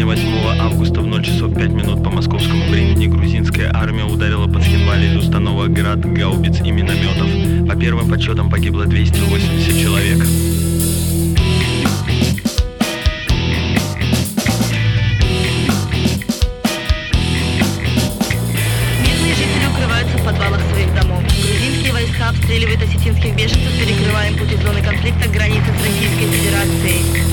Сегодня, 8 августа, в 0 часов 5 минут по московскому времени, грузинская армия ударила по Схинвали из установок град, гаубиц и минометов. По первым подсчетам погибло 280 человек. Мирные жители укрываются в подвалах своих домов. Грузинские войска обстреливают осетинских беженцев, перекрывая им путь из зоны конфликта к границе с Российской Федерацией.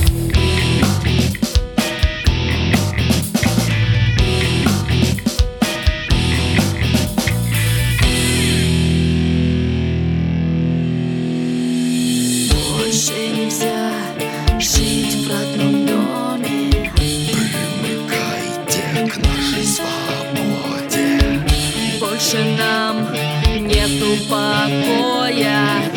Больше нельзя жить в родном доме. Примыкайте к нашей свободе. Больше нам нету покоя.